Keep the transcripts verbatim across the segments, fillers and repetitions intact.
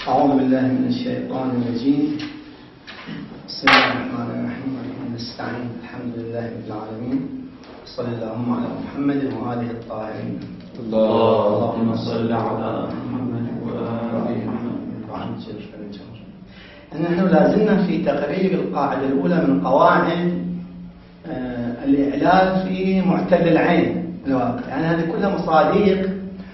أعوذ بالله من الشيطان الرجيم. بسم الله الرحمن الرحيم. نستعين. الحمد لله رب العالمين. صلى اللهم على محمد وآله الطاهرين. اللهم صل على محمد وآله محمد. نحن لازلنا في تقرير القاعدة الأولى من قواعد الإعلال في معتل العين الواقع. يعني هذه كلها مصادق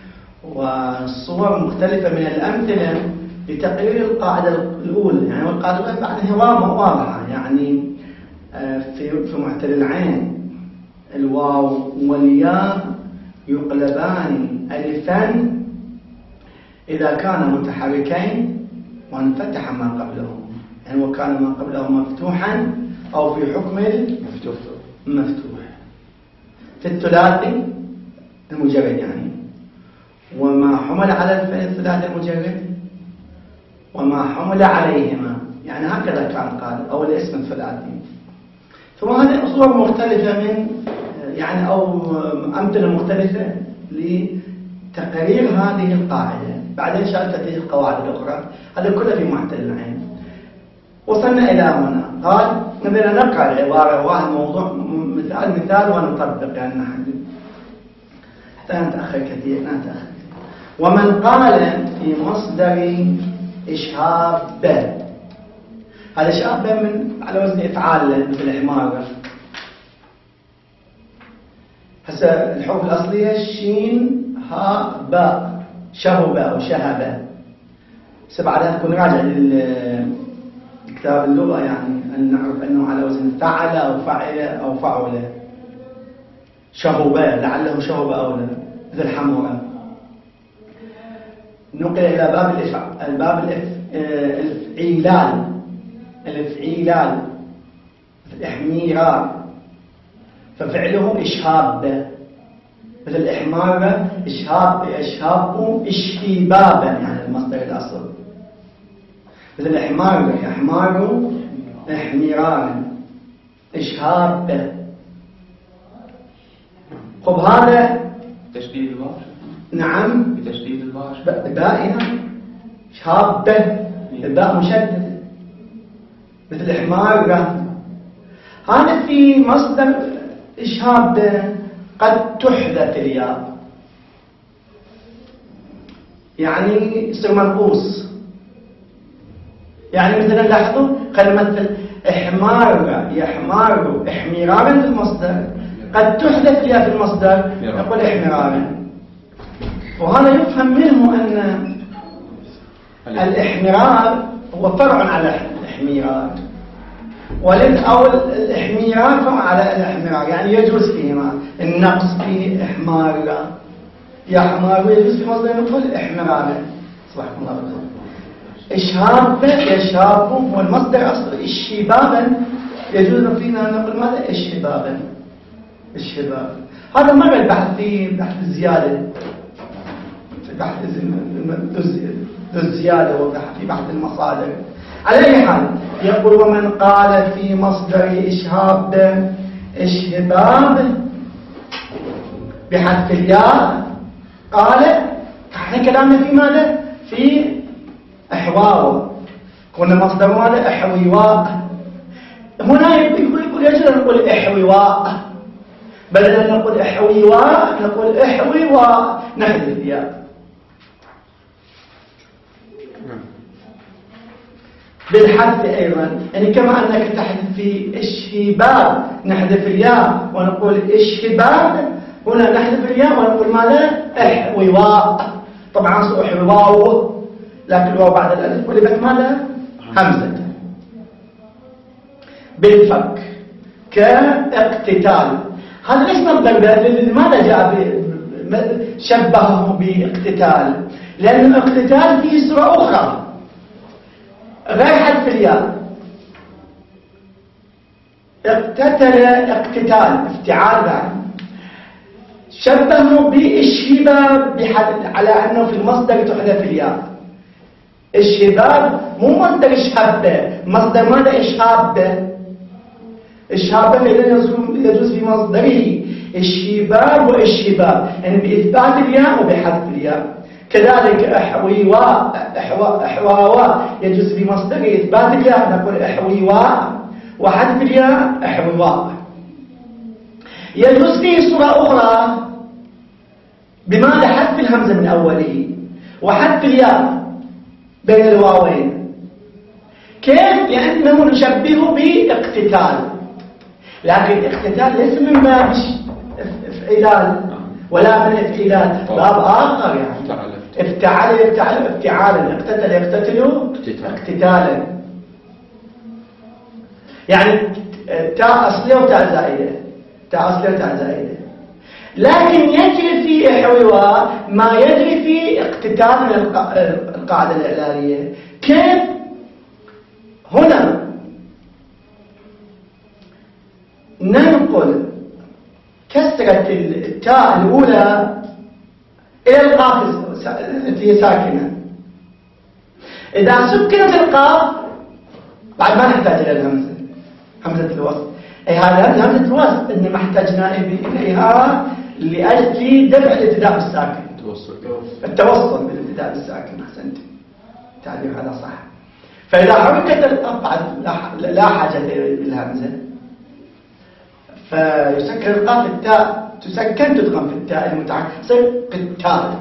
وصور مختلفة من الأمثلة لتقرير القاعدة الأولى. يعني والقاعدة الأولى بعدها واضحة. يعني في في معتل العين الواو والياء يقلبان ألفا إذا كانا متحركين وانفتح ما قبلهم، يعني وكان ما قبله مفتوحا أو في حكم المفتوح. مفتوح في الثلاثي المجرد، يعني وما حمل على الثلاثي المجرد وما حمل عليهما، يعني هكذا كان قال أو الاسم الثلاثي. ثم هذه صور مختلفة من يعني أو أمثلة مختلفة لتقرير هذه القاعدة. بعدين إن شاء الله تأتي القواعد الأخرى. هذا كله في معتل العين. وصلنا إلى هنا قال نبينا نقرأ العبارة واحد موضوع مثال مثال ونطبق، يعني نحدد حتى نتأخر كثير نتأخر. ومن قال في مصدر إشهاب، هذا إشهاب من على وزن إفعال مثل إحمار. هسه الحروف الأصلية شين ها باء، شهب أو شهب. سبعة نكون راجع لكتاب اللغة، يعني أن نعرف أنه على وزن فعل أو فعل أو فعل. شهب لعله شهب أولى مثل حمورة. نقل إلى باب الإفعال، الباب الإفعيلال، الإفعيلال الإحميرار، ففعله إشهاب مثل الإحمار إشهاب إشهاب إشهبابا، يعني المصدر الأصل. مثل الإحمار إحمار إحميرار إشهاب. خب هذا تشديد الواو. نعم بتشديد الواو باء شهاب، الباء مشدد مثل إحمار. هذا في مصدر إشهاب قد تحذف الياء، يعني يصير منقوص. يعني مثلا لاحظوا خلينا نمثل إحمار يحمار إحمرارا في المصدر، قد تحذف الياء في المصدر نقول إحمرارا. وهذا يفهم منه أن الإحمرار هو فرع على الإحميرار، أو الإحميرار فرع على الإحمرار، يعني يجوز فيهما النقص في إحمار يحمار، ويجوز في مصدر نقول إحمرار. صباحكم الله بالخير. إشهاب يشهاب هو المصدر أصله إشهبابا، يجوز فينا نقول ماذا إشهبابا إشهباب. هذا مر البحث في بحث الزيادة، في بحث الزيادة وفي بحث المصادر. على أي حال يقول ومن قال في مصدر إشهاب إشهباب بحذف الياء، قال احنا كلامنا في ماذا؟ في إحواء. قلنا مصدر ماذا؟ إحويواء. هنا يقول يقول يجب أن نقول إحويواء، بدل أن نقول إحويواء نقول إحويواء، نحذف الياء. بالحذف أيضا، يعني كما أنك تحذف في إشهباب نحذف الياء ونقول إشهباب، هنا نحذف الياء ونقول ماذا؟ إحويواء. طبعا سوء إحواو، لكن الواو بعد الألف قلبت ماذا؟ همزة. بالفك كاقتتال، هذا ليس مصدر. لماذا جاء شبهه باقتتال؟ لأن الاقتتال فيه صورة أخرى غير حذف الياء. اقتتل اقتتال افتعال بعد، شبهه بإشهباب على أنه في المصدر تحذف الياء. الشباب مو مصدر إشهاب، مصدر ماذا؟ إشهاب. إشهاب فإذا يجوز في مصدره الشباب والشباب، يعني بإثبات الياء وبحذف الياء. كذلك احويواء احوا احواواء يجوز في مصدر اثبات الياء نقول احويواء وحذف الياء احويواء. يجوز في صورة أخرى بمعنى حذف الهمزة من أوله وحذف الياء بين الواوين. كيف؟ لأنه نشبهه باقتتال، لكن اقتتال ليس من باب افعلال ولا من افعلال، باب آخر يعني افتعل يفتعل افتعالا، اقتتل يقتتل اقتتالا، يعني تاء أصلية وتاء زائدة، تاء أصلية وتاء زائدة. لكن يجري في حويواء ما يجري في اقتتال من القاعدة الإعلالية. كيف؟ هنا ننقل كسرة التاء الأولى إلى القاف التي هي ساكنة. إذا سكنت القاف بعد ما نحتاج إلى الهمزة، همزة الوصل. أي هذا همزة الوصل إنما احتاجنا إليها لأجل دفع الابتداء بالساكن، التوصل بالابتداء بالساكن. أحسنت، التعبير هذا صح. فإذا حركت القاف بعد لا حاجة للهمزة، فيسكن القاف التاء تسكن تدغم في التاء المتعة يصير قتال،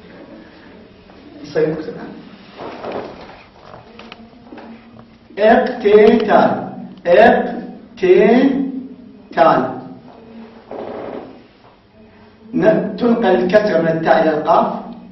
يصير مكتبها اقتتال اقتتال. تنقل الكسر من التاء إلى القاف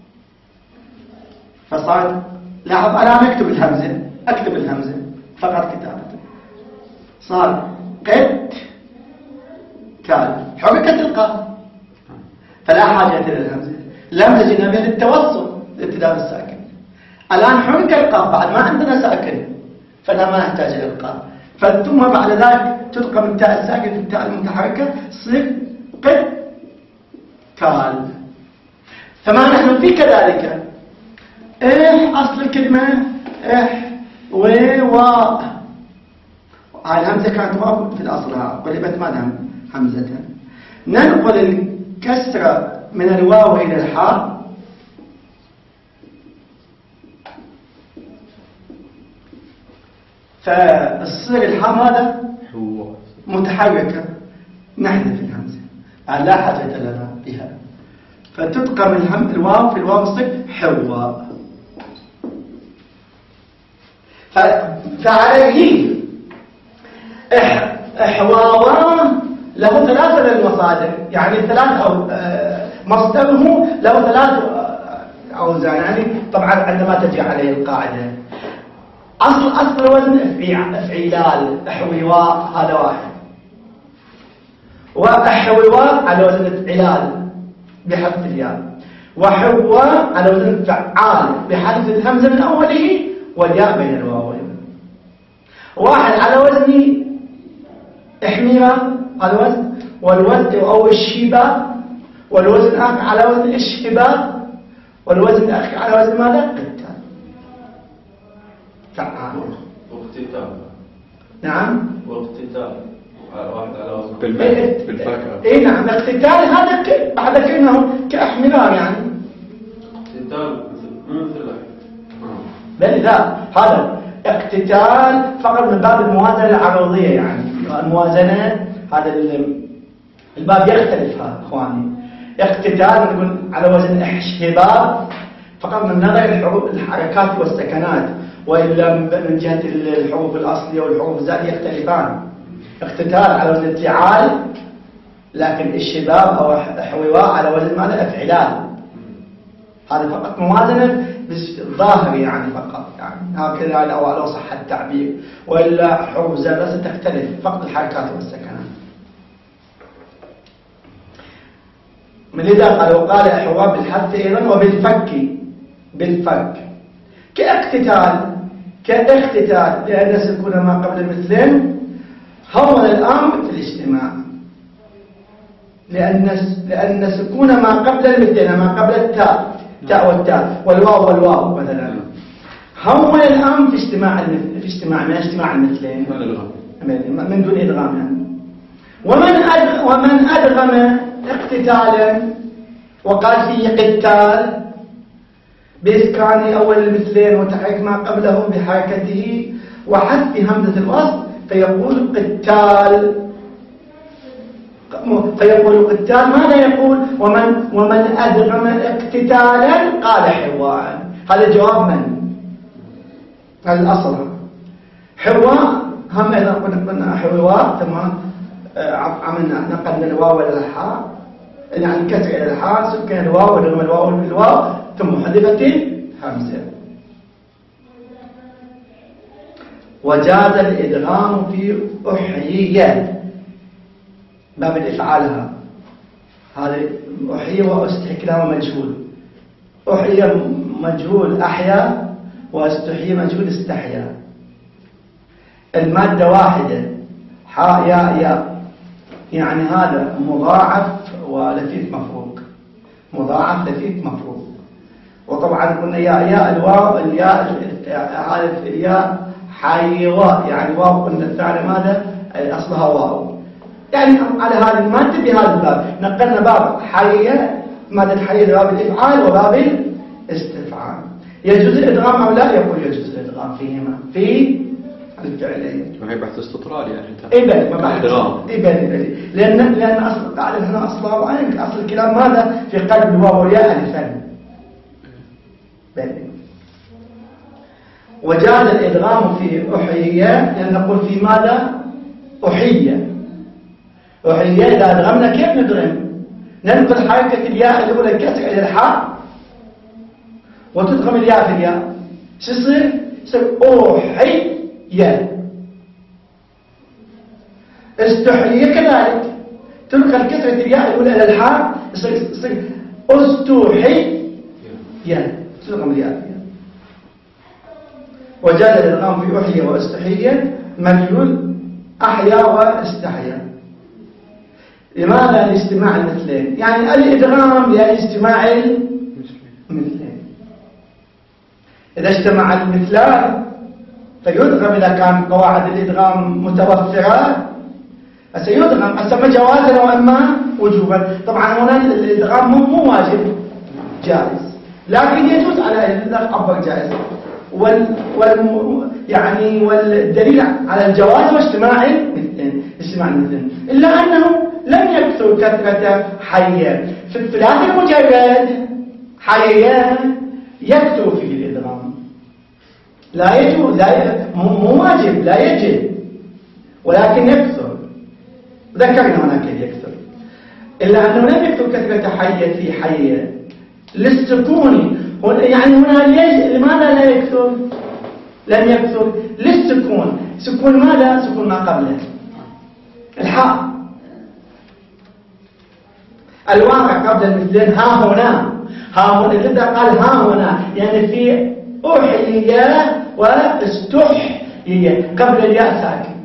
فصارت، لاحظ أنا ما أكتب الهمزة، أكتب الهمزة فقط كتابة، صار قت تال، حركت القاف فلا حاجة إلى الهمزة. الهمزة جينا بها للتوصل الابتداء بالساكن. الآن حرك القاف بعد ما عندنا ساكن فلا ما نحتاج إلى القاف، ثم بعد ذلك تدغم التاء الساكن في التاء المتحركة تصير قت تال. فما نحن في كذلك إيه أصل الكلمة إح وواء، هاي الهمزة كانت واو في الأصلها قلبت ماذا همزة. ننقل الكسرة من الواو إلى الحاء فالصيغ الحاء هذا متحركة، نحذف الهمزة لا حاجة لنا بها، فتدغم الهم الواو في الواو الصيغ حواء. فعليه إحواوا له ثلاثة من المصادر، يعني ثلاث أو مصدره له ثلاث أوزان. يعني طبعا عندما تجي عليه القاعدة أصل أصل الوزن افعلال احويواء هذا واحد، وأحويواء على وزن افعلال بحذف الياء، وحواء على وزن فعال بحذف الهمزة من أوله والياء بين الواوين. واحد على وزن احميرة على وزن والوزن أو الشيبة، والوزن الآخر على وزن الشباب، والوزن الآخر على وزن ماذا؟ قتال فعال واقتتال. نعم واقتتال واحد على وزن بالفاكهة. اي نعم الاقتتال هذا بعد كأنه كأحمرار يعني اقتتال مثل بل لا، هذا اقتتال فقط من باب الموازنة العروضية، يعني الموازنة هذا الباب يختلف ها اخواني. اقتتال نقول على وزن احشباب فقط من نظر الحروف الحركات والسكنات، وإلا من جهة الحروف الأصلية والحروف الزائدة يختلفان. اقتتال على وزن افعال، لكن الشباب أو حويواء على وزن ماذا؟ افعلال. هذا فقط موازنة بالظاهر يعني فقط، يعني هكذا لو صح التعبير، وإلا حروف زائدة ستختلف فقط الحركات والسكنات. من لذا قالوا قال حواب بالحذف أيضا وبالفك، بالفك كاقتتال كاقتتال لأن سكون ما قبل المثلين هون الأمر في الاجتماع، لأن لأن سكون ما قبل المثلين ما قبل التاء تاء والتاء والواو والواو مثلا هون الأمر في اجتماع في اجتماع من اجتماع المثلين من دون إدغام يعني. ومن أدغ ومن أدغم اقتتالا وقال فيه قتال بإسكان أول المثلين وتحريك ما قبله بحركته وحذف همزة الوصل فيقول قتال. فيقول قتال ماذا يقول؟ ومن ومن أدغم اقتتالا قال حواء. هذا جواب من؟ هذا الأصل. حواء هم إذا قلنا حواء ثم عملنا نقلنا الواو إلى الحاء، يعني كسر إلى الحاء سكن الواو ودغم الواو بالواو ثم حذفت همزة. وجاز الإدغام في أحيية باب الإفعالها. هذا أحيي وأستحي كلام مجهول. أحيي مجهول أحيا واستحيي مجهول استحيا. المادة واحدة حاء ياء ياء، يعني هذا مضاعف ولفيف مفروق، مضاعف لفيف مفروق. وطبعا قلنا ياء ياء الواو الياء هذا الياء حيواء، يعني واو قلنا الثاني ماذا أصلها واو، يعني على هذه المادة بهذا الباب نقلنا باب حية مادة الحية لباب الإفعال وباب الاستفعال. يجوز الإدغام أو لا؟ يقول يجوز الإدغام فيهما في الفعلين. وهي بحث استطراد يعني انت إبن ما بحث إبن لأن لأن أصل قاعدة هنا أصلها وعين أصل الكلام ماذا في قلب الواو والياء ألفان. وجاز الإدغام في أحيية لأن نقول في ماذا أحيية. أحيية إذا أدغمنا كيف ندغم؟ ننقل حركة الياء الأولى كسر إلى الحاء وتدغم الياء في الياء شو يصير؟ يصير أحيية. استحيية كذلك تنقل كسرة الياء الأولى إلى الحاء يصير أستحيية تدغم الياء. وجاز الإدغام في أحيى وأستحية مجهول أحيا واستحيا. لماذا لاجتماع المثلين؟ يعني الإدغام لاجتماع المثلين. إذا اجتمع المثلان فيدغم إذا كان قواعد الإدغام متوفرة فسيدغم أسمى جوازا وأما وجوبا. طبعا هنا الإدغام مو واجب جائز لكن يجوز على الأكبر جائز وال, وال يعني والدليل على الجواز واجتماع المثلين اجتماع المثلين إلا أنه لم يكثر كثرة حية في الثلاث المجرد حية يكثر فيه الإدغام لا يجوز لا مو واجب لا يجب ولكن يكثر. ذكرنا هناك يكثر إلا أنه لم يكثر كثرة حية في حية للسكون يعني هنا ليش لماذا لا يكثر؟ لم يكثر للسكون. سكون ماذا؟ سكون ما قبله الحاء. الواقع قبل المثلين ها هنا ها هنا إذا قال ها هنا يعني في أحيية واستحيية قبل الياء ساكن.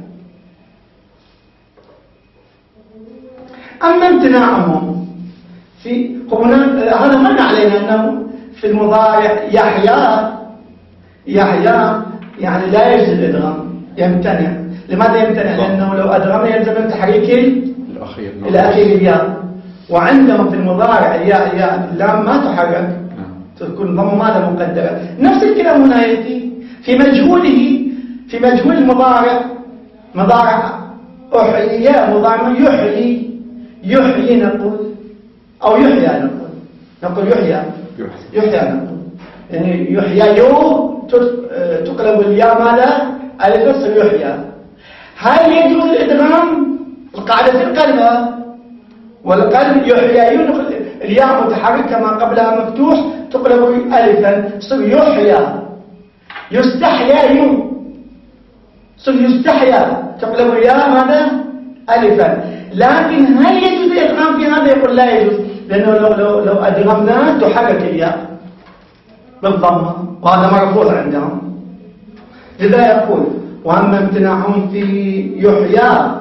أما امتناعهم في هنا هذا من علينا أنه في المضارع يحيى يحيى يعني لا يجوز الإدغام يمتنع. لماذا يمتنع؟ لأنه لو أدغم يلزم تحريك الأخير الأخير الياء وعندهم في المضارع الياء الياء اللام ما تحرك تكون ضم ماذا مقدرة. نفس الكلام هنا يأتي في مجهوله في مجهول المضارع مضارع أحيي مضارع يحيي يحيي نقول أو يحيى نقول نقول يحيى يحيى نقول يعني يحيى يو تقلب الياء ماذا ألف تصير يحيى. هل يجوز الإدغام؟ القاعدة في القلب والقلب يحيى يو الياء متحرك كما قبلها مفتوح تقلب ألفا تصير يحيى. يستحيى يو تصير يستحيى تقلب الياء ماذا ألفا. لكن هل يجوز الإدغام في هذا؟ يقول لا يجوز لأنه لو لو لو أدغمناه تحرك الياء بالضمة وهذا مرفوض عندهم. لذا يقول وأما امتناعهم في يحيى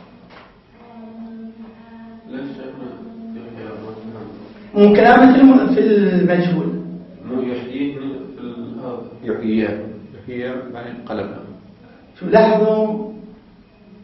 مو كلامه في المجهول مو يحييه في هذا يحييه يحييه بعدين قلبها. شو لاحظوا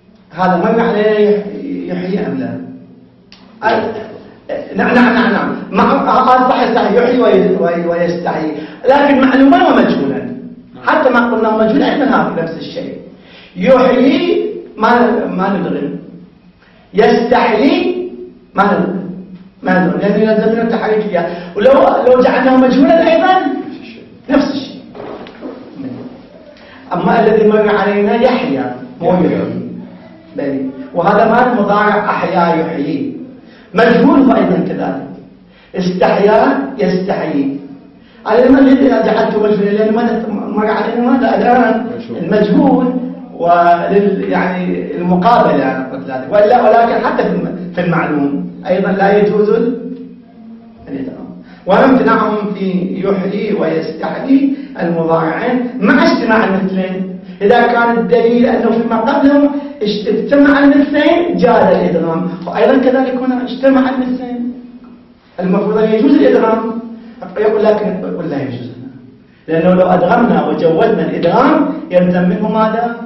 هذا ما معنى يحيي أم لا؟ نعم نعم نعم نعم مع صحيح صحيح يحيي ويستحيي، لكن معلوما ومجهولا. حتى ما قلنا مجهولا أيضا هذا نفس الشيء. يحيي ما ما ندري، يستحيي ما ندري ما ندري لأن يلزم منه التحريكية. ولو لو جعلناه مجهولا أيضا نفس الشيء. أما الذي مر علينا يحيى مو يحيي، بلي وهذا ما المضارع أحيا يحيي، مجهول أيضا كذلك. استحيا يستحيي، على ما الذي جعلته مجهولا لأن ماذا مر علينا ماذا الآن المجهول ولل يعني المقابل يعني ذلك. ولا ولكن حتى في المعلوم أيضا لا يجوز الإدغام. وامتناعهم في يحيي ويستحيي المضارعين مع اجتماع المثلين. إذا كان الدليل أنه فيما قبله اجتمع المثلين جاز الإدغام، وأيضا كذلك هنا اجتمع المثلين المفروض أن يجوز الإدغام، يقول لكن يقول لا يجوز، لأنه لو أدغمنا وجودنا الإدغام يلزم منه ماذا؟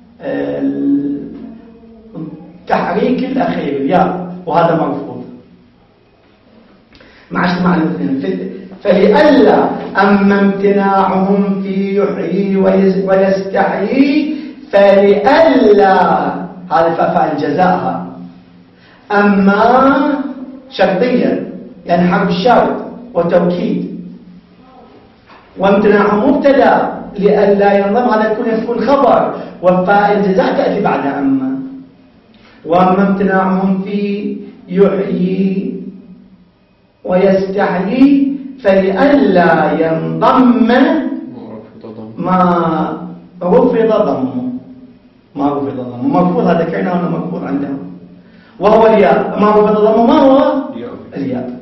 التحريك الأخير الياء، وهذا مرفوض مع اجتماع المثلين. فلئلا أما امتناعهم في يحيي ويستحيي فلئلا هذا فاء الجزاء، أما شرطيا يعني حرف الشرط وتوكيد، وامتناعهم مبتدا لئلا ينضم على يكون يكون خبر، وفاء الجزاء تأتي بعد أما. وأما امتناعهم في يحيي ويستحيي فلئلا ينضم ما رفض ضمه، ما رفض ضمه مرفوض، هذا كأنه أنه مرفوض عندهم، وهو الياء. ما رفض ضمه ما هو الياء.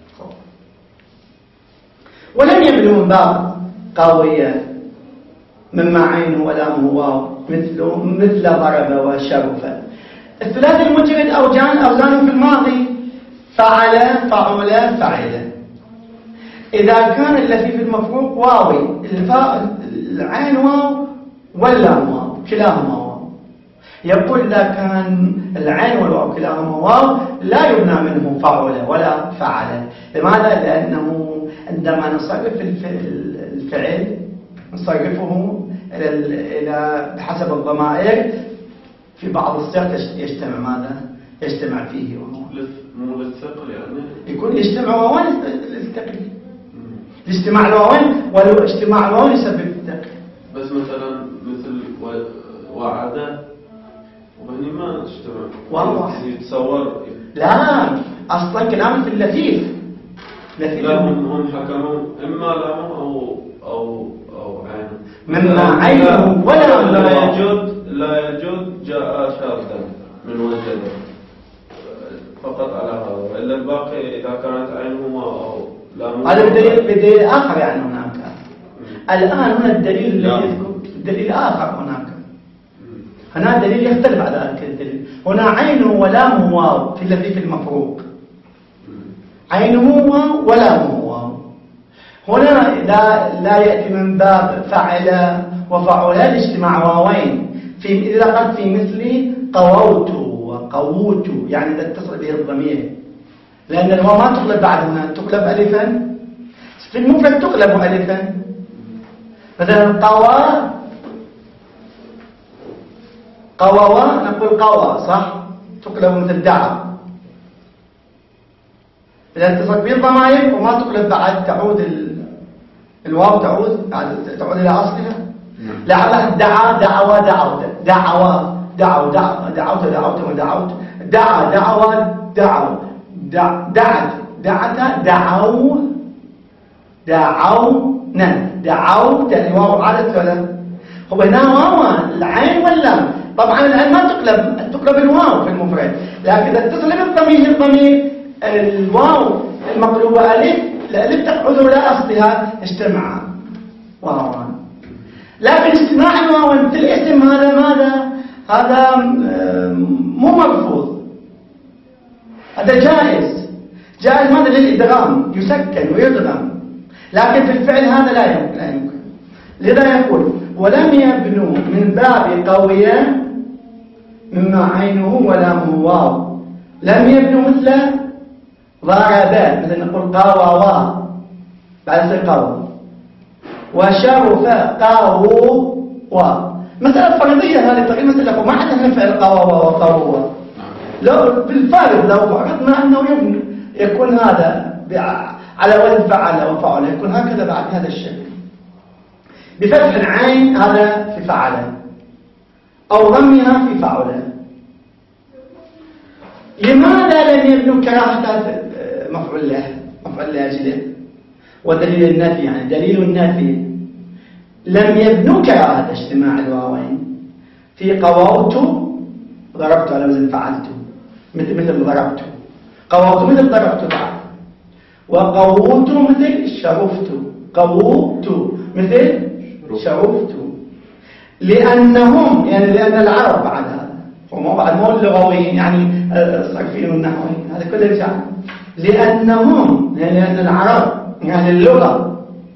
ولم يبنوا من باب قوية مما عينه ولامه واو مثله مثل ضرب وشرف. الثلاثي المجرد أوجان أوزانه في الماضي فعل فعل فعل. إذا كان الذي في المفروق واوي، الفاء العين واو واللام واو كلاهما واو، يقول إذا كان العين والواو كلاهما واو لا يبنى منه فعل ولا فعل. لماذا؟ لأنه عندما نصرف الفعل نصرفه إلى بحسب الضمائر في بعض الصيغ يجتمع ماذا؟ يجتمع فيه وهو مو للثقل يعني يكون يجتمع واوين للثقل. الاجتماع الواوين ولو اجتماع الواوين يسبب الثقل. بس مثلا مثل وعد وهني ما تجتمع والله يتصور. لا اصلا كلام في اللفيف لا هم حكموا اما لهم او او او عين مما عينه ولا لا يجود لا يجود جاء شرطا من وجد فقط على هذا، والا الباقي اذا كانت عينهما او لا. هذا بدليل بدليل اخر يعني هناك. الان هنا الدليل الذي يذكر دليل اخر هناك. هنا دليل يختلف على ذلك الدليل. هنا عينه ولامه واو في الذي في المفروق، عينه واو ولامه واو. هنا لا لا ياتي من باب فعل وفعلان اجتماع واوين في اذا قلت في مثل قووت وقووت يعني اذا اتصل به الضمير، لان الواو ما تقلب بعد هنا، تقلب الفا في المفرد، تقلب الفا. مثلا قوى قوى نقول قوى صح، تقلب مثل دعا. إذا اتصلت به الضمائر وما تقلب بعد تعود الواو تعود تعود إلى أصلها. لعلها دعا دعوة دعوت دعوة دعوا دعوت دعوت ودعوت دعا دعوة دعوا دعت دعت دعوا دعونا دعوت الواو عادت ولا هو هنا واو العين ولا طبعا العين ما تقلب تقلب الواو في المفرد، لكن إذا اتصل بالضمير الضمير الواو المقلوبة ألف الألف تعود إلى أصلها اجتمع واوان. لكن اجتماع الواو في الاسم هذا ماذا؟ هذا مو مرفوض، هذا جائز. جائز ماذا؟ للإدغام يسكن ويدغم، لكن في الفعل هذا لا يمكن لا يمكن. لذا يقول ولم يبنوا من باب قوية مما عينه ولامه واو. لم يبنوا مثل ضرب مثل نقول قاوى بعد يصير قاوى. وشرف قاووا. مسألة فرضية هذه تقريبا مسألة ما حد نفعل قاوى وقاوى. لو بالفارغ لو فرضنا أنه يكون هذا على وزن فعل وفعل يكون هكذا بعد هذا الشكل بفتح العين هذا في فعل أو ضمها في فعل. لماذا لم يبنوا كراهة مفعول له مفعول لأجله؟ ودليل النفي يعني دليل النفي لم يبنوا كراهة اجتماع الواوين في قووت ضربت على وزن فعلت مثل مثل ضربت قووت مثل ضربت بعد وقووت مثل شرفت قووت مثل شرفت لأنهم يعني لأن العرب بعد هذا وما بعد مو اللغويين يعني الصرفيين والنحويين هذا كله رجع لأنهم يعني لأن العرب يعني اللغة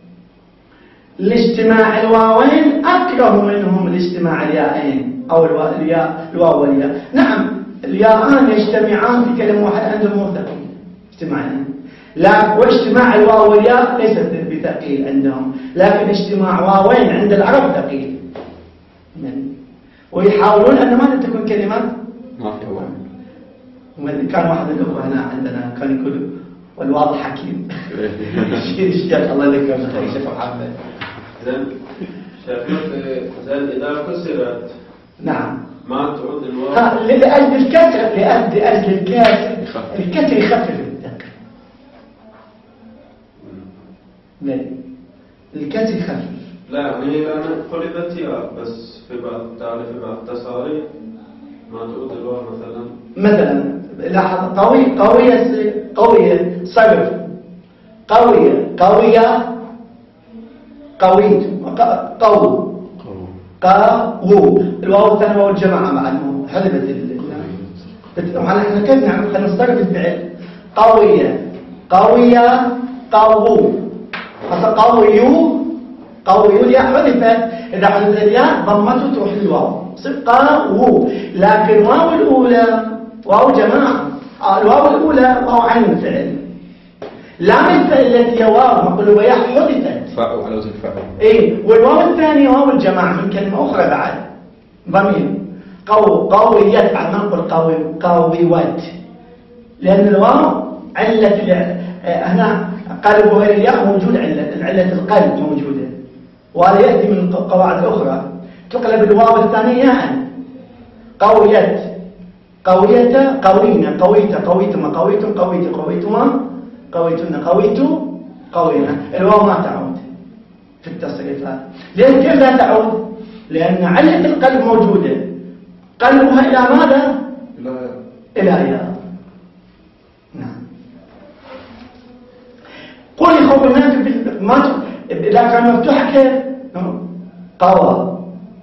لاجتماع الواوين أكره منهم لاجتماع الياءين أو الياء الواو والياء. نعم الياءان يجتمعان في كلمة واحدة عندهم مو ثقيل اجتماعين لا واجتماع الواو والياء ليس بثقيل عندهم لكن اجتماع واوين عند العرب ثقيل ويحاولون أن ما تكون كلمات ما في واو. كان واحد من الأخوة هنا عندنا كان يقول والواضح حكيم الشيخ الله يذكره بالخير شيخ محمد. زين شايفين زين إذا كسرت نعم ما تعود الواو ها لأجل الكسر لأجل لأجل الكسر الكسر يخفف الدقة. نعم الكسر يخفف لا يعني أنا قلبت ياء بس في بعض تعرف في بعض التصاريف ما تعود الواو مثلا مثلا لاحظ قوي قوية قوية صرف قوية قوية قويت قو قو الواو الثانية واو الجماعة مع انه حذفت ال احنا كيف نعمل خلينا نصرف الفعل قوية قوية قو اصلا قويو قويو الياء حذفت اذا حذفت الياء ضمته تروح للواو صير قو لكن واو الاولى واو جماعة الواو الاولى واو عين الفعل لام الفعل التي هي واو مقلوبة ياء حذفت فاء على وزن فاء ايه والواو الثانية واو الجماعة من كلمة أخرى بعد ضمير قو قويت بعد ما نقول قوي قويوت لأن الواو علة هنا قلب غير الياء موجود علة علة القلب موجودة وهذا يأتي من القواعد الأخرى تقلب الواو الثانية ياء قويت قويت قوينا قويت قويتما قويتم قويت قويتما قويتنا قويت قوينا الواو ما تعود في التصريف هذا. ليش كيف لا تعود؟ لأن علة القلب موجودة قلبها إلى ماذا؟ إلى ياء. نعم قولي خوف الناس ما إذا كان مفتوح كيف؟ قوى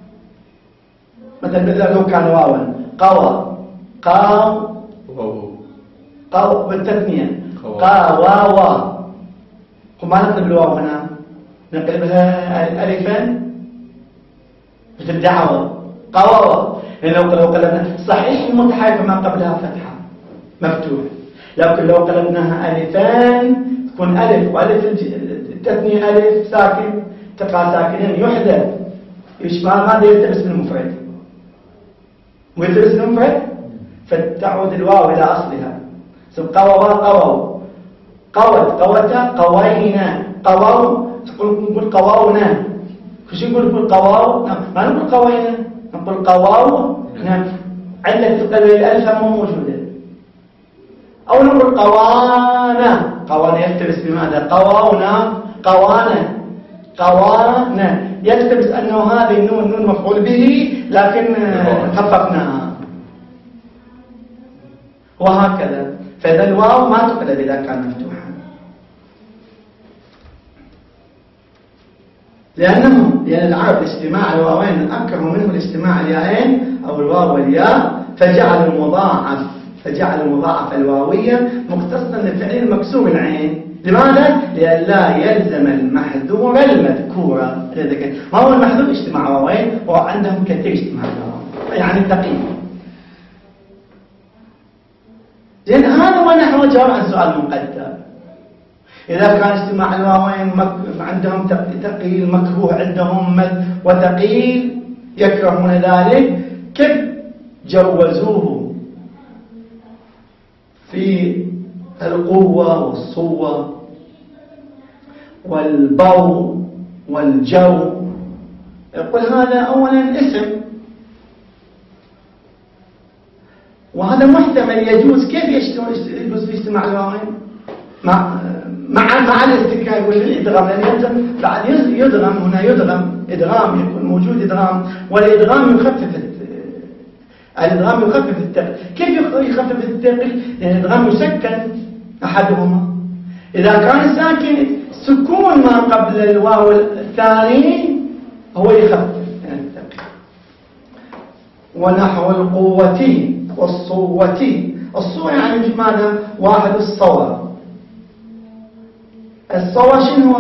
مثلا لو كان واوا قوى قاو قاو بالتثنية قاواوا وما نقلب الواو هنا نقلبها ألفا مثل دعوة قواوا لأن لو قلبنا صحيح المتحرك ما قبلها فتحة مفتوح لكن لو قلبناها ألفان تكون ألف وألف التثنية ألف ساكن تقع ساكنين يحدث يشمل ماذا يلتبس بالمفرد ويلتبس بالمفرد فتعود الواو إلى أصلها قووا قووا قوت قوتا قوينا قووا نقول قواونا كش نقول نقول قواو ما نقول قوينا نقول قواو نعم علة الألف مو موجودة أو نقول قوانا قوانا يلتبس بماذا قواونا قوانا قوانا يلتبس أنه هذه النون نون مفعول به لكن خففناها وهكذا فإذا الواو ما تقلب إذا كان مفتوحا لأنه لأن العرب اجتماع الواوين أكره منه الاجتماع الياءين أو الواو والياء فجعل المضاعف فجعل المضاعف الواوية مختصا للفعل مكسور العين لماذا؟ لأن لا يلزم المحذور المذكور ما هو المحذور اجتماع واوين وعندهم كثير اجتماع واوين يعني دقيق زين هذا هو نحو جواب عن سؤال مقدر. إذا كان اجتماع الواوين مك... عندهم تقييل مكروه عندهم مد وتقييل يكرهون ذلك، كيف جوزوه في القوة والصوة والبو والجو؟ يقول هذا أولا اسم، وهذا محتمل يجوز. كيف يجوز في اجتماع الواوين مع مع مع الاستكراء والادغام؟ لان بعد يدغم هنا، يدغم ادغام، يكون موجود ادغام، والادغام يخفف الادغام يخفف الثقل. كيف يخفف الثقل؟ لان الادغام يسكن احدهما. اذا كان ساكن سكون ما قبل الواو الثاني هو يخفف الثقل. ونحو القوة والصوة. الصوة يعني ماذا؟ واحد الصوى. الصوى شنو؟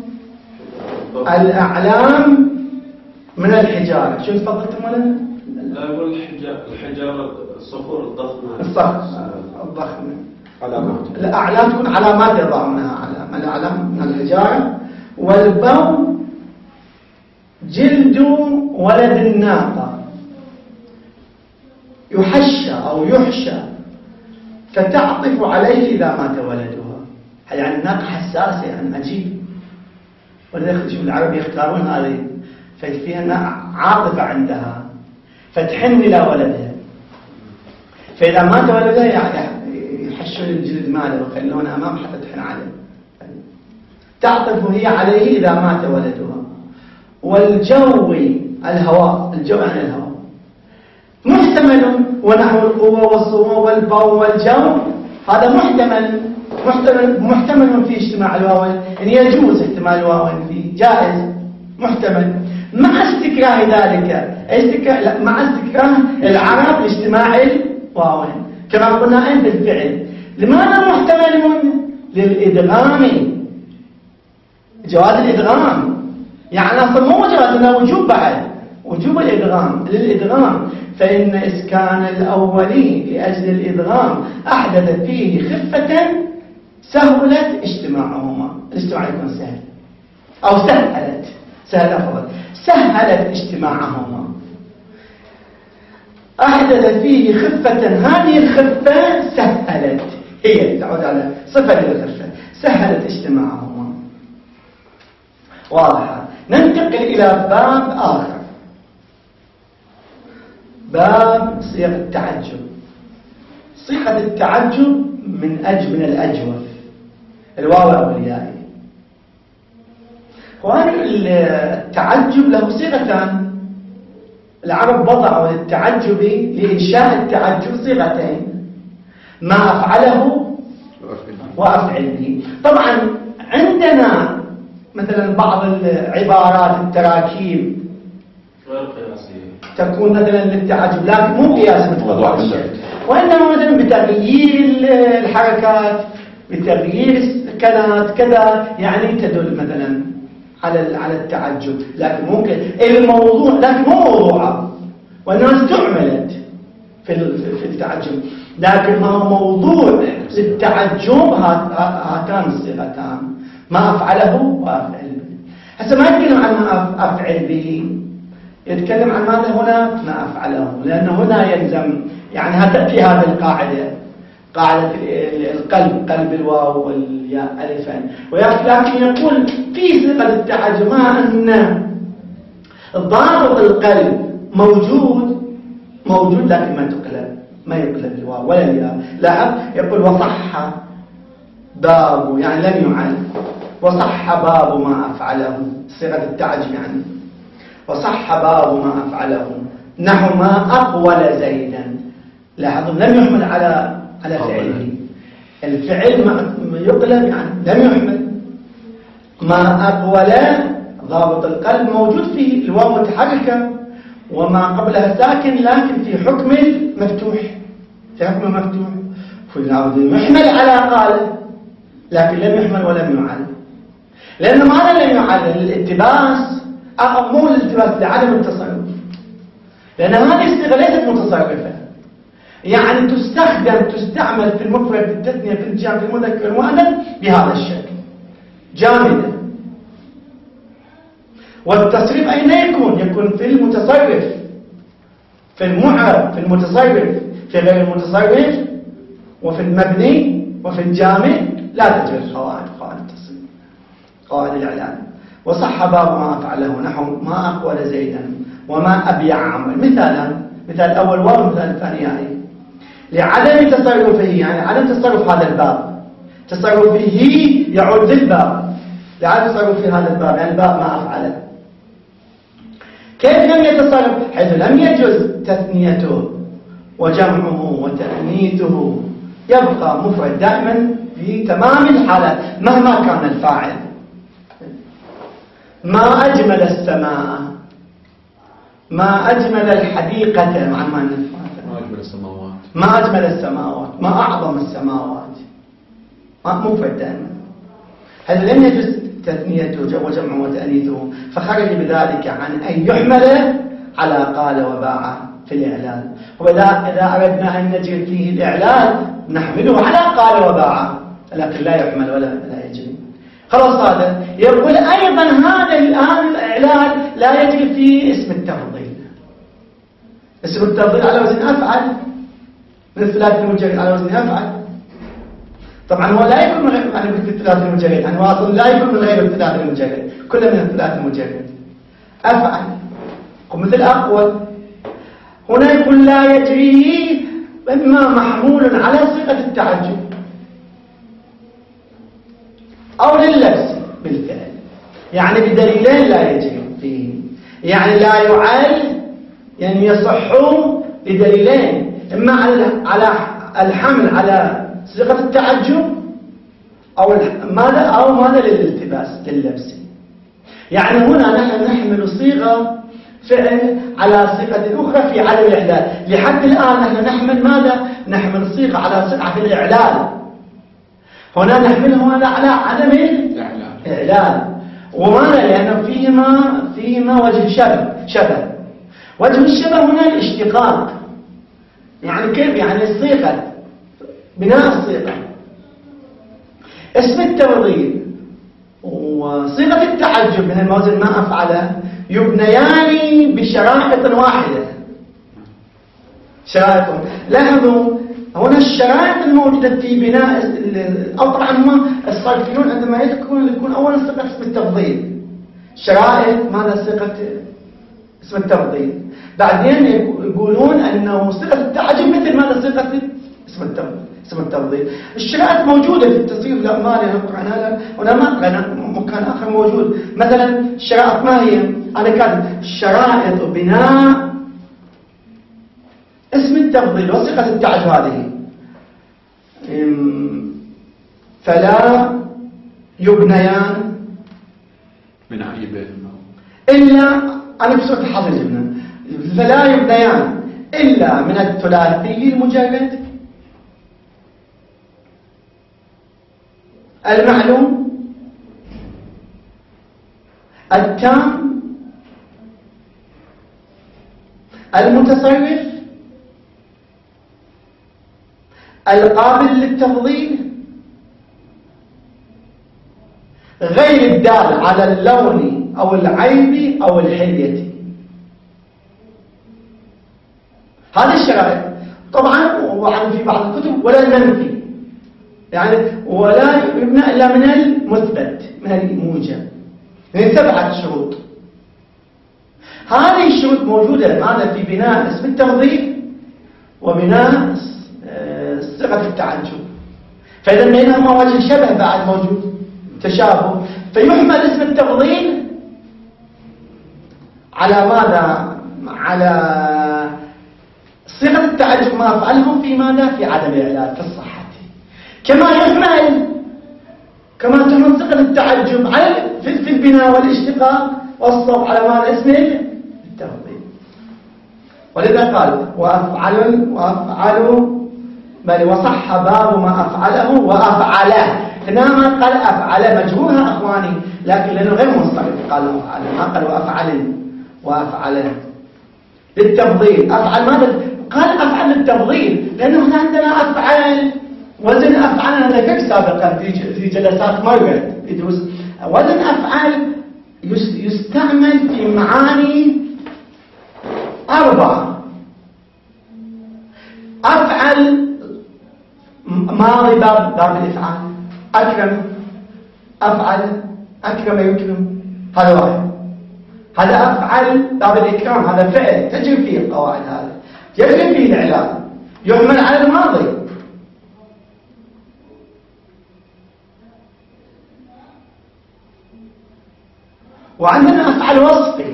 الأعلام من الحجارة. شو تفضلتم ولا؟ لا يقول الحجارة، الحجارة الصخور الضخمة، الصخر الضخمة، علامات. الأعلام تكون علامات يضع منها علامة، الأعلام من الحجارة. والبو جلد ولد الناقة، يحشى أو يحشى فتعطف عليه إذا مات ولدها. يعني الناقة حساسة، يعني عجيب. ولذلك شوف العرب يختارون هذه، فيها عاطفة عندها فتحن إلى ولدها، فإذا مات ولدها يحشون الجلد ماله ويخلونه أمام حتى تحن عليه، تعطف هي عليه إذا مات ولدها. والجو الهواء، الجو يعني الهواء محتمل. ونحو القوة والصوة والبو والجو، هذا محتمل محتمل محتمل في اجتماع الواوين، يعني يجوز احتمال الواوين فيه، جائز محتمل، مع استكراه ذلك استكراه مع استكراه العرب لاجتماع الواوين كما قلنا عند الفعل. لماذا محتمل؟ للإدغام، جواز الإدغام. يعني أصلا مو جواز، إنه وجوب بعد، وجوب الإدغام للإدغام. فإن إسكان الأولي لأجل الإدغام أحدث فيه خفة سهلت اجتماعهما. الاجتماع يكون سهل أو سهلت، سهل أفضل، سهلت اجتماعهما. أحدث فيه خفة، هذه الخفة سهلت، هي تعود على صفة للخفة، سهلت اجتماعهما. واضحة. ننتقل إلى باب آخر، باب صيغة التعجب. صيغة التعجب من أج من الأجوف، الواو أو الياء. وهذا التعجب له صيغتان. العرب وضعوا للتعجب لإنشاء التعجب صيغتين، ما أفعله وأفعل به. طبعا عندنا مثلا بعض العبارات التراكيب غير قياسية تكون مثلا للتعجب، لكن مو قياس مثل وإنما مثلا بتغيير الحركات، بتغيير السكنات كذا، يعني تدل مثلا على على التعجب. لكن ممكن الموضوع، لكن مو موضوعه، وإنما استعملت في في التعجب، لكن ما هو موضوع للتعجب هاتان الصيغتان، ما أفعله وأفعل به. هسه ما يتكلم عن ما أفعل به، يتكلم عن ماذا هنا؟ ما أفعله، لأن هنا يلزم يعني هتأتي هذه القاعدة، قاعدة القلب، قلب الواو والياء ألفا. ولكن يقول في صيغة التعجب مع أن ضابط القلب موجود موجود لكن ما تقلب، ما يقلب الواو ولا الياء. لاحظ يقول وصح باب، يعني لم يعل، وصح باب ما أفعله، صيغة التعجب يعني وصح باب ما أفعله، نحو ما أقول زيدا. لاحظوا لم يحمل على على فعله، الفعل ما يقلب يعني لم يحمل. ما أقول ضابط القلب موجود فيه الواو متحركة وما قبلها ساكن، لكن في حكم المفتوح، في حكم المفتوح يحمل على قال، لكن لم يحمل ولم يعل. لأنه ماذا لم يعل؟ الالتباس، مو الالتباس، لعدم التصرف، لأن هذه الصيغة ليست متصرفة. يعني تستخدم تستعمل في المفرد في التثنية في الجمع في المذكر المؤنث بهذا الشكل جامدة. والتصريف أين يكون؟ يكون في المتصرف، في المعرب، في المتصرف، في غير المتصرف، وفي المبني، وفي الجامع لا تجري القواعد، قواعد التصريف، قواعد الإعلان. وصح باب ما أفعله نحو ما أقول زيدا وما أبيع عمرو. مثالا، مثال الأول واو، مثال الثاني يعني لعدم تصرفه، يعني عدم تصرف هذا الباب، تصرفه يعود للباب، لعدم تصرفه هذا الباب يعني الباب ما أفعله. كيف لم يتصرف؟ حيث لم يجوز تثنيته وجمعه وتأنيثه، يبقى مفرد دائما في تمام الحالات مهما كان الفاعل. ما أجمل السماء، ما أجمل الحديقة، مع ما ما أجمل السماوات، ما أجمل السماوات، ما أعظم السماوات، ما مفرد دائما. هل لم يجوز تثنيته وجمعه وتأنيثه، فخرج بذلك عن أن يحمل على قال وباع في الإعلان. وإذا إذا أردنا أن نجري فيه الإعلان نحمله على قال وباع، لكن لا يحمل ولا لا يجري. خلاص هذا يقول أيضا هذا الآن الإعلان لا يجري فيه اسم التفضيل. اسم التفضيل على وزن أفعل من الثلاث المجرد، على وزن أفعل. طبعا هو لا يكون من غير يعني الثلاث المجرد، يعني هو أصلا لا يكون من غير الثلاث المجرد، كله من الثلاث المجرد. أفعل مثل أقوى، هنا يقول لا يجري إما محمول على صيغة التعجب أو لللبس بالفعل، يعني بدليلين لا يجري فيه، يعني لا يعل، يعني يصح بدليلين، إما على الحمل على صيغة التعجب أو ماذا أو ماذا للالتباس لللبس. يعني هنا نحن نحمل صيغة فعل على صيغة أخرى في عدم الإعلال. لحد الآن نحن نحمل ماذا؟ نحمل صيغة على صيغة في الإعلال، هنا نحمله هذا على عدم الإعلال. وماذا؟ لأنه فيهما فيهما وجه شبه شبه وجه الشبه هنا الاشتقاق. يعني كيف؟ يعني الصيغة، بناء الصيغة، اسم التفضيل وصيغة التعجب من الموزن ما أفعله يبنيان بشرائط واحدة. شرائط، لاحظوا هنا الشرائط الموجودة في بناء، أو طبعا هم الصرفيون عندما يذكرون يكون أولا صيغة اسم التفضيل، شرائط ماذا؟ صيغة اسم التفضيل. بعدين يقولون أنه صيغة التعجب مثل ماذا؟ صيغة اسم التفضيل. اسم التفضيل الشرائط موجودة في التصريف، لا ما لي نقرأ عنها ولا ما أقرأ مكان آخر موجود. مثلا الشرائط ما هي؟ أنا كاتب شرائط بناء اسم التفضيل وصيغة التعجب هذه، فلا يبنيان من أي بيت إلا، أنا بسوط حظ جبنا، فلا يبنيان إلا من الثلاثي المجرد المعلوم التام المتصرف القابل للتفضيل غير الدال على اللون أو العيب أو الحلية. هذه الشرائط طبعا، وعن في بعض الكتب ولا المنفي، يعني ولا يبنى إلا من المثبت من الموجب، من سبعة شروط. هذه الشروط موجودة ماذا؟ في بناء اسم التفضيل وبناء صيغة التعجب. فإذا بينهما وجه شبه بعد موجود، تشابه، فيحمل اسم التفضيل على ماذا؟ على صيغة التعجب ما أفعله في ماذا؟ في عدم الإعلال، في الصحة. كما يحمل كما تحمل صيغة التعجب على في البناء والاشتقاق والصوب على ماذا؟ اسم التفضيل. ولذا قال وأفعل وأفعل بل وصح باب ما أفعله وأفعله. هنا ما قال أفعل مجهولها أخواني، لكن لأنه غير منصرف قال أفعل، ما قال وأفعل وأفعل للتفضيل. أفعل ماذا؟ قال أفعل التفضيل، لأنه هنا عندنا أفعال وزن أفعال. أنا ذكرت سابقا في في جلسات مرت في دروس. وزن أفعال يستعمل في معاني أربعة. أفعل ماضي باب باب الإفعال، أكرم أفعل أكرم يكرم، هذا واحد. هذا أفعل باب الإكرام، هذا فعل تجري فيه القواعد، هذا يجري فيه الإعلام، يحمل على الماضي. وعندنا أفعل وصفي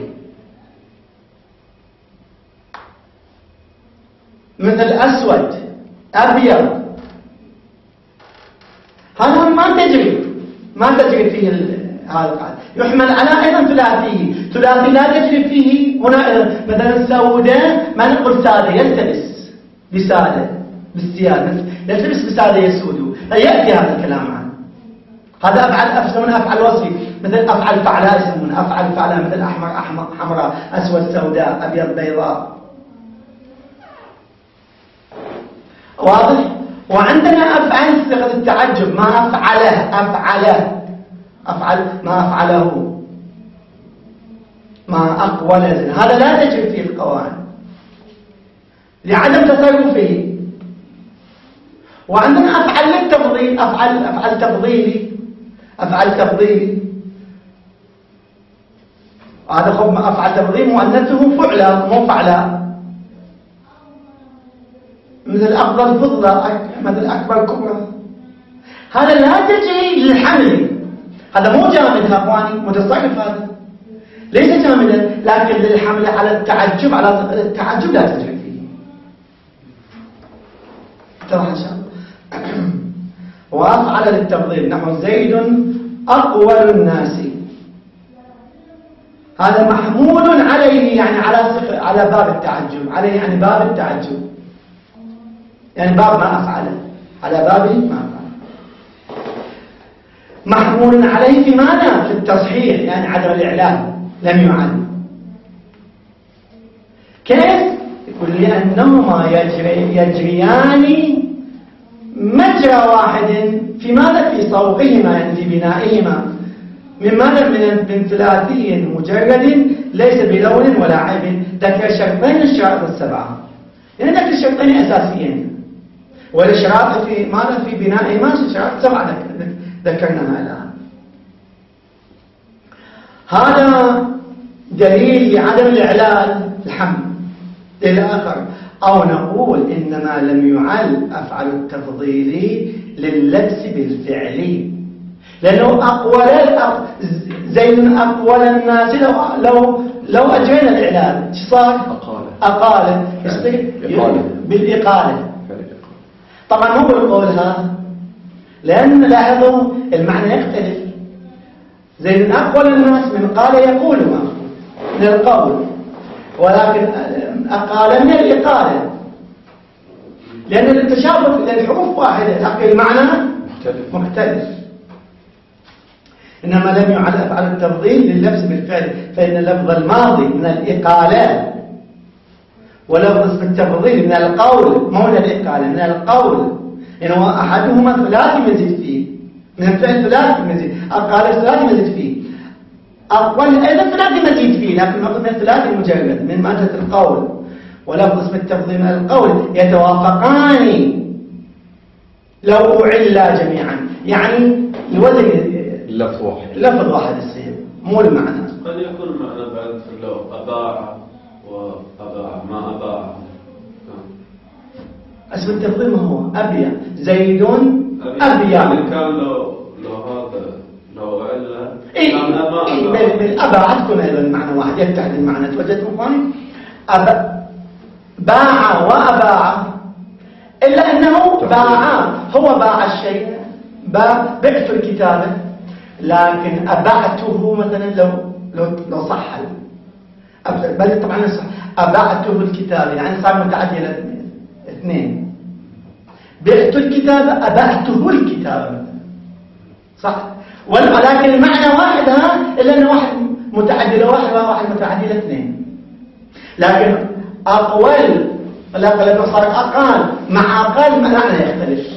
مثل أسود أبيض، هذا ما تجري ما تجري فيه هذا القاعدة. يحمل على أيضا ثلاثي، ثلاثي لا تجري فيه هنا. مثلا سوداء ما نقول سادة، يلتبس بسادة بالسيادة، يلتبس بسادة يسود، يأتي هذا الكلام عنه. هذا أفعل يسمونه أفعل وصفي، مثل أفعل فعلاء يسمونه أفعل فعلاء، مثل أحمر أحمر حمراء، أسود سوداء، أبيض بيضاء. واضح؟ وعندنا أفعل صيغة التعجب، ما أفعله أفعله أفعل ما أفعله، ما أقول، هذا لا تجري فيه القواعد لعدم تصرفه. وعندنا أفعل للتفضيل، أفعل أفعل تفضيلي أفعل تفضيلي، هذا خب ما أفعل تفضيل مؤنثه فعلا مو فعلا، مثل أفضل فضلة، مثل أكبر كبرى. هذا لا تجري للحمل، هذا مو جامد يا أخواني، متصرف، هذا ليس جامدا، لكن للحمل على التعجب، على التعجب لا تجري فيه. ترى إن شاء الله. وأفعل للتفضيل نحو زيد أقول الناس، هذا محمول عليه، يعني على على باب التعجب، عليه يعني باب التعجب، يعني باب ما أفعله، على باب ما أفعله. محمول عليه في ماذا؟ في التصحيح، يعني عدم الإعلان، لم يعلم. كيف؟ يقول لأنهما يجري يجريان مجرى واحد في ماذا؟ في صوغهما، يعني في بنائهما، من ماذا؟ من من ثلاثي مجرد ليس بلون ولا عيب. ذكر شرطين الشرائط السبعة، يعني ذكر شرطين أساسيين، والإشراط في ماذا؟ في بنائهما شرائط سبعة ذكرناها الآن. هذا دليل لعدم الإعلان الحمل. دليل آخر، أو نقول إنما لم يعل أفعل التفضيل لللبس بالفعل، لأنه أقول زين أقول الناس، لو لو لو أجرينا الإعلان ايش صار؟ أقال أقال بالإقالة. طبعا مو بالقول هذا، لأن لاحظوا المعنى يختلف. زين أقول الناس من قال يقول ما من القول، ولكن أقال من الإقالة، لأن التشابه للحروف واحدة لكن المعنى مختلف, مختلف. إنما لم يعل أفعل التفضيل لللبس بالفعل، فإن لفظ الماضي من الإقالة، ولفظ اسم التفضيل من القول، مو من الإقالة، من القول، إنه أحدهما ثلاثي مزيد فيه، من الفعل ثلاثي مزيد، أقال ثلاثي مزيد فيه، أقوال أيضا ثلاثي مزيد فيه، لكن نقصد من ثلاثي مجرد من مادة القول، ولفظ اسم التفضيل من القول يتوافقان لو أعلا جميعا، يعني الوزن لفظ واحد، لفظ واحد السير، مو المعنى. قد يكون المعنى بعد لو أباع وأباع ما أباع. اسم التفضيل ما هو أبيع، زيد أبيع. كان لو لو هذا لو أعلا إيه إيه بالأباع تكون أيضا المعنى واحد، يتحد المعنى. توجدتم فاني أب باع وأباع، إلا أنه باع، هو باع الشيء، باع بعت الكتابة، لكن أبعته مثلا لو لو لو صح، بل طبعا صح، أبعته الكتابة يعني صار متعدي إلى اثنين. بعت الكتابة أبعته الكتابة صح، ولكن المعنى واحد ها، إلا أنه واحد متعدي إلى واحد وواحد متعدي إلى اثنين. لكن أقوال لا لأنه صار أقل، مع أقل معنى يختلف.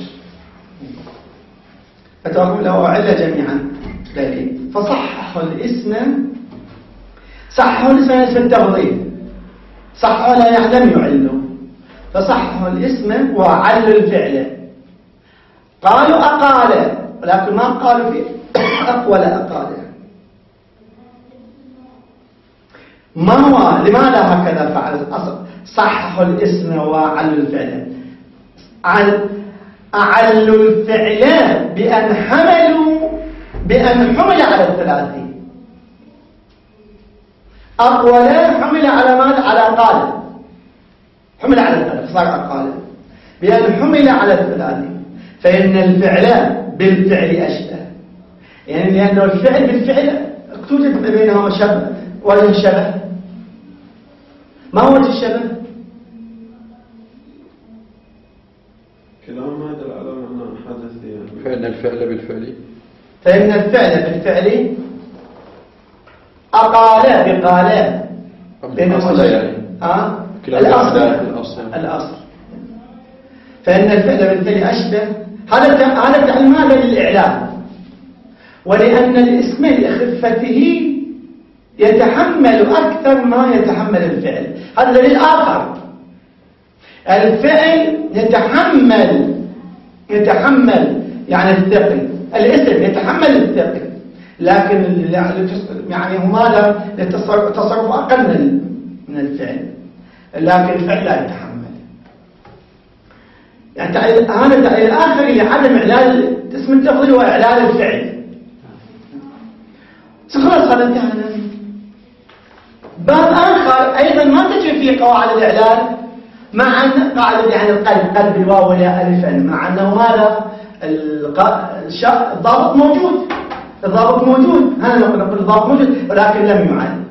فتقول له علة جميعا دليل. فصححوا الاسم، صححوا الاسم اسم التفضيل، صححوا لا يعلم يعلوا، فصححوا الاسم وعلوا الفعل. قالوا أقال، ولكن ما قالوا في أقوى أقال. ما هو لماذا هكذا فعل؟ صححوا الاسم وعلوا الفعل. أعلوا الفعل بأن حملوا بأن حمل على الثلاثين. أقوى حمل على ماذا؟ على قال، حمل على الثلاث صار أقال بأن حمل على الثلاثين. فإن الفعل بالفعل أشبه، يعني لأنه الفعل بالفعل توجد بينهما شبه. وجه الشبه، ما هو وجه الشبه؟ كلاهما يدل على معنى حدث يعني. فإن الفعل بالفعل فإن الفعل بالفعل أقال بقال الأصل يعني ها الأصل الأصل الأصل فإن الفعل بالفعل أشبه. هذا هذا تعليم هذا للإعلام، ولأن الاسم لخفته يتحمل أكثر ما يتحمل الفعل. هذا دليل آخر. الفعل يتحمل يتحمل يعني الثقل، الاسم يتحمل الثقل، لكن يعني هو ماذا التصرف أقل من الفعل، لكن الفعل لا يتحمل. يعني هذا الدليل الآخر لعدم إعلال اسم التفضيل وإعلال الفعل. خلاص هذا انتهى. باب آخر أيضا ما تجري فيه قواعد الإعلال، مع أن قاعدة يعني القلب قلب الواو ولا ألفا، مع أنه ماذا الضابط موجود، الضابط موجود، هذا نقول الضابط موجود ولكن لم يعد.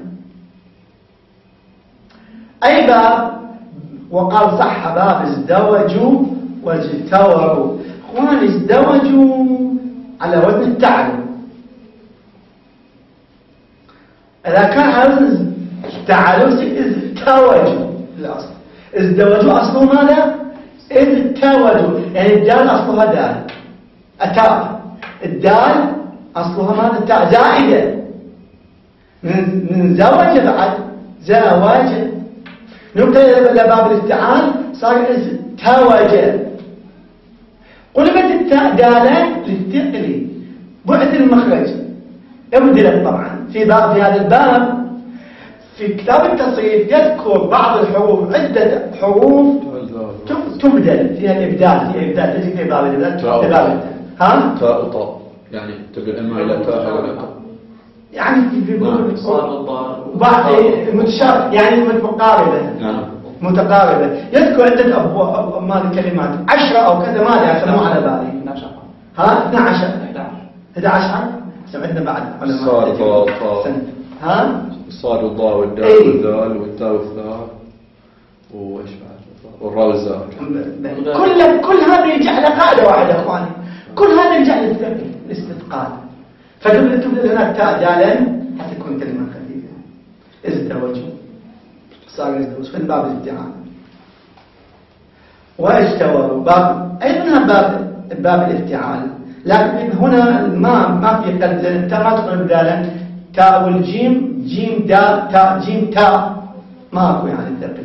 أي باب؟ وقال صح باب ازدوجوا واجتوروا. اخوان ازدوجوا على وزن التعلم، إذا كان على وزن تعالوا ازدوجوا. الأصل ازدوجوا أصله ماذا؟ ازدوجوا، يعني الدال أصلها دال، أتاء الدال أصلها ماذا؟ تاء زائدة من من زوج بعد زواج. نقل إلى باب الافتعال صار ازدوج. قلبت التاء دالا للثقل، بعد المخرج ابدلت طبعا. في باب في هذا الباب في كتاب التصريف يذكر بعض الحروف، عدة حروف تبدل فيها الإبدال، في إبدال تجي في باب الإبدال. ها؟ تاء وطاء، يعني تقول إما إلى تاء ولا تاء، يعني في بعض متشابه يعني متقاربة. نعم متقاربة. يذكر عدة أبواب ماذا كلمات عشرة أو كذا ماذا يسموه على بالي. ها اثنا عشر أحد عشر سمعنا بعد علماء. صار ضاء طاء، ها صار الضاء والدال ايه؟ والذال والتاء والثاء وايش بعد والراء والزاء. كل كل هذا يرجع على قاعدة واحدة اخواني، كل هذا يرجع للثقل الاستثقال. فتبدأ تبدأ هناك تاء دالا حتكون كلمة خفيفة. ازدوجوا صار يزدوج في باب الادعاء. واجتوروا باب أيضا باب باب الافتعال، لكن هنا ما ما في قلب التاء ما تقول دالا، تاء والجيم جيم داء تاء جيم تاء ماكو يعني الثقل.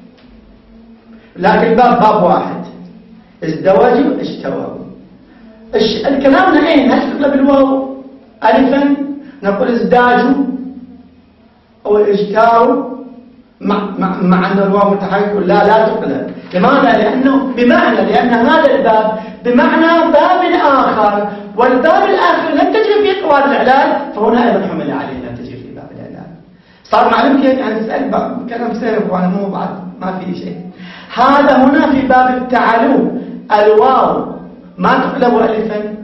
لكن الباب باب واحد، ازدواجوا اشتوروا. الكلام ايه؟ هل تقلب الواو ألفا نقول ازداجوا أو اجتاروا مع, مع, مع أن الواو متحرك؟ لا لا تقلب. لماذا؟ لأنه بمعنى، لأن هذا الباب بمعنى باب آخر، والباب الآخر لم تجري فيه قواعد الإعلال، فهنا أيضا حمل عليه لا تجري فيه باب الإعلال. صار معلوم كيف؟ يعني نسأل كلام سير وأنا مو بعد ما في شيء. هذا هنا في باب التعالو الواو ما تقلب ألفا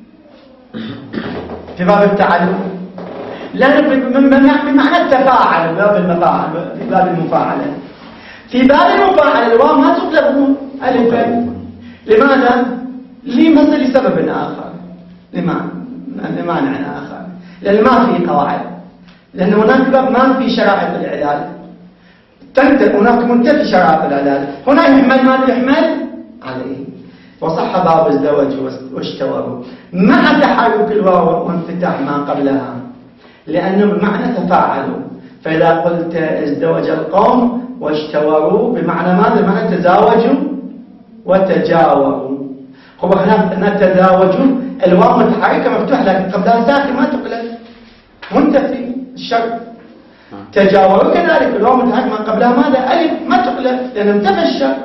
في باب التعلم، لأنه بمعنى التفاعل، باب المفاعل، في باب المفاعلة. في باب المفاعلة الواو ما تقلب ألفا. لماذا؟ لمثل لسبب آخر، لمانع آخر، لأن ما في قواعد، لأن هناك باب ما في شرائط الإعلال. تنتهي هناك منتفي شرائط العلال، هنا يحمل ما يحمل عليه. وصح باب الزواج واشتوره مع تحرك الواو وانفتاح ما قبلها، لأنه بمعنى تفاعلوا. فإذا قلت ازدوج القوم واشتوروا بمعنى ماذا؟ بمعنى تزاوجوا وتجاوروا. هو هنا تزاوجوا الواو متحركة مفتوح لكن قبلها ساكن ما تقلب منتفي الشرط. تجاوروا كذلك الواو متحركة ما قبلها ماذا؟ ألف ما تقلب لأن انتفى الشرط.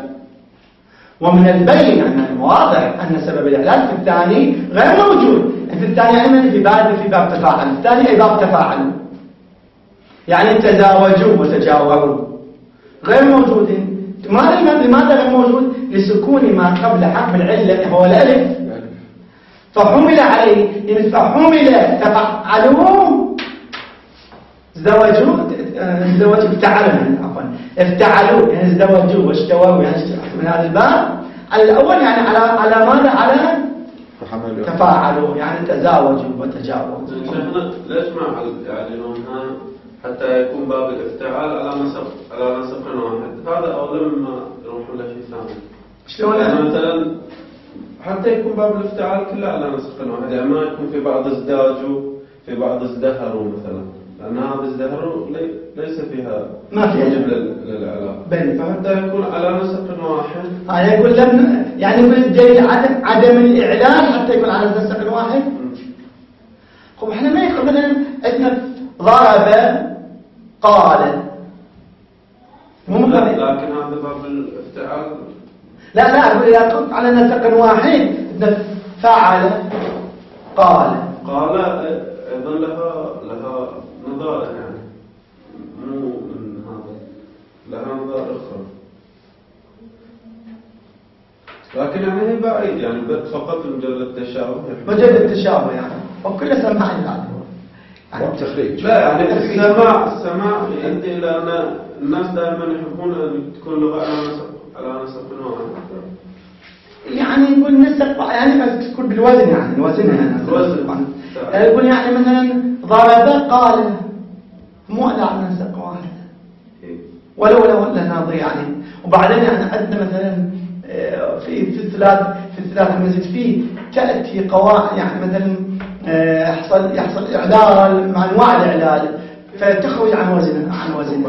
ومن البين أن الواضح أن سبب الإعلان في الثاني غير موجود. في الثاني يعني في باب في باب تفاعل، الثاني أي باب تفاعل، يعني تزاوجوا وتجاوروا غير موجودين. لماذا غير موجود؟ لسكون ما قبل حرف العلة هو الألف، فحمل عليه. يعني فحمل تفعلوا زوجوا زوجوا افتعلوا عفوا افتعلوا يعني زوجوا واشتوروا يعني من هذا الباب على الأول يعني على على ماذا؟ على تفاعلوا يعني تزاوجوا وتجاوروا. شيخنا ليش مع يعني هنا حتى يكون باب الافتعال على نسق على نسق واحد؟ هذا أولى مما يروح له شيء ثاني. شلون يعني مثلا حتى يكون باب الافتعال كله على نسق واحد، يعني ما يكون في بعض ازداجوا في بعض ازدهروا مثلا، لأن هذا ازدهروا ليس فيها ما فيها موجب للإعلام، فحتى يكون على نسق واحد. هذا يقول لم يعني يقول الدليل عدم عدم الإعلان حتى يكون على نسق واحد. خب احنا ما يخرج مثلا عندنا ضرب قال مو لا لكن هذا باب الافتعال. لا لا أقول إذا كنت على نسق واحد فعل قال قال أيضا لها لها نظائر يعني مو من هذا لها نظائر أخرى، لكن يعني هي بعيد يعني فقط مجرد التشابه مجرد التشابه يعني وكل سماع العادة يعني تخريج. لا يعني السماع السماع يؤدي إلى أن الناس دائما يحبون أن تكون لغة على نسق على نسق واحد، يعني يقول نسق يعني بس تكون بالوزن يعني الوزن يعني الوزن يقول يعني مثلا ضرب قال مو على نسق واحد ولو لو لنا يعني. وبعدين يعني عندنا مثلا في في الثلاث في الثلاث المزيد فيه تأتي قواعد يعني مثلا يحصل يحصل إعلال مع أنواع الإعلال فتخرج عن وزن عن وزن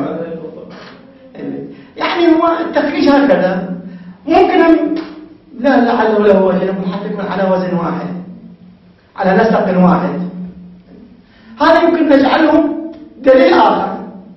يعني هو التخريج هكذا ممكن أن لا لعله له وزن حتى يكون على وزن واحد على نسق واحد. هذا يمكن نجعله دليل آخر.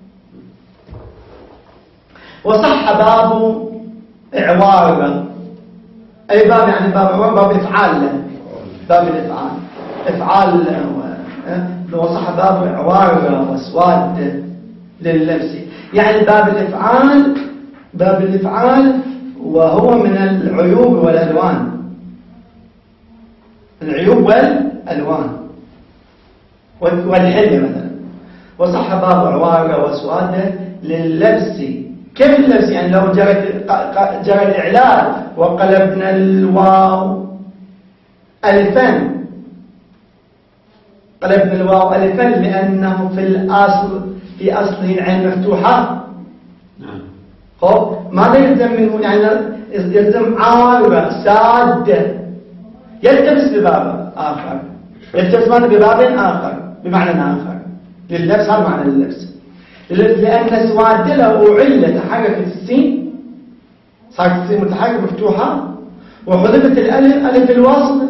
وصح باب إعوار أي باب يعني باب إعوار باب إفعال باب الإفعال إفعال. وصح باب إعوار واسواد لللبس يعني باب الإفعال باب الإفعال وهو من العيوب والألوان العيوب والألوان والحلية مثلا. وصح باب عوار واسواد لللبس. كيف اللبس؟ يعني لو جرت جرى الإعلال وقلبنا الواو ألفا قلبنا الواو ألفا لأنه في الأصل في أصله العين مفتوحة. نعم. خب ماذا يلزم منه؟ يعني يلزم عاربة سادة يلتبس بباب آخر يلتبس ماذا بباب آخر بمعنى آخر لللبس. هذا معنى اللبس لأن سواد له علة تحركت السين صارت السين متحركة مفتوحة وحذفت الألف ألف الوصل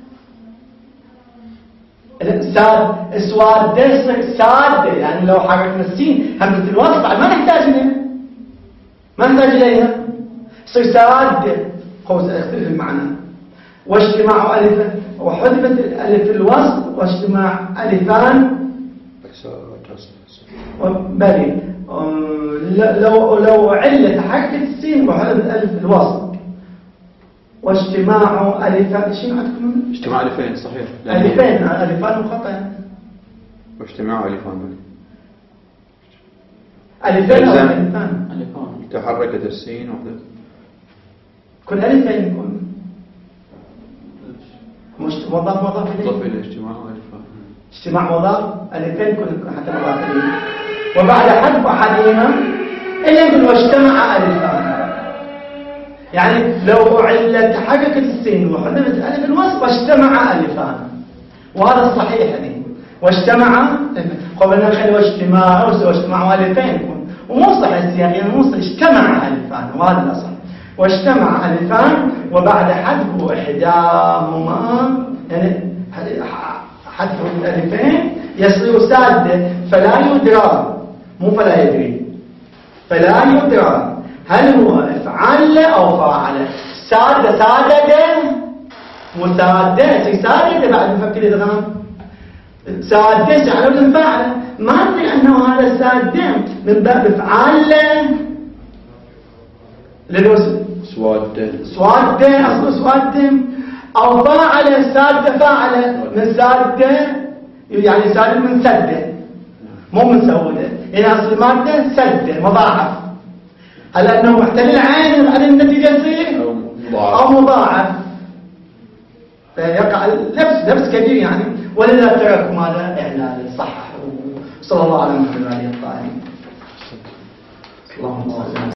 ساد سواد اسمك ساد يعني لو حركنا السين همزة الوصل ما نحتاج إليها ما نحتاج إليها صير ساد هو سيختلف المعنى. واجتماع ألف وحذفت الألف الوصل واجتماع ألفان بلي لو لو علة حركة السين وحذفت ألف الوصل واجتماع ألفان شنو عندكم؟ اجتماع ألفين صحيح. ألفين ألفان مخطئ واجتماع ألفان ألفين أو ألفان ألفان تحركت السين وحدث كل ألفين يكون مش مضاف مضاف إليه مضاف إليه اجتماع ألفان اجتماع مضاف ألفين يكون حتى مضاف إليه. وبعد حذف أحدهما إلا نقول واجتمع ألفان. يعني لو علت حققت السين وحذفت ألف الوصف واجتمع ألفان، وهذا الصحيح يعني واجتمع. قبل نخلي واجتماع واجتمع ألفين ومو صح السياق، يعني مو صح، اجتمع ألفان وهذا الأصل. واجتمع ألفان وبعد حذف إحداهما، يعني حذف الألفين يصير سادة، فلا يدرى، مو فلا يدري، فلا يدرى هل هو افعل أو فاعل. سادة سادة مسادة سادة بعد نفكر إدغام سادة على وزن فاعل، ما ندري أنه هذا سادة من باب افعل للوزن سواد سواد أصل سواد، أو فاعل سادة فاعل من سادة، يعني سادة من سدة مو من سودة، يعني أصل المادة سدة مضاعف. هل أنه محتل العين على النتيجة تصير أو مضاعف، فيقع نفس نفس كبير يعني. ولذا ترك ماذا إعلال صح. صلى الله على محمد وعلى آله الطاهرين. اللهم صل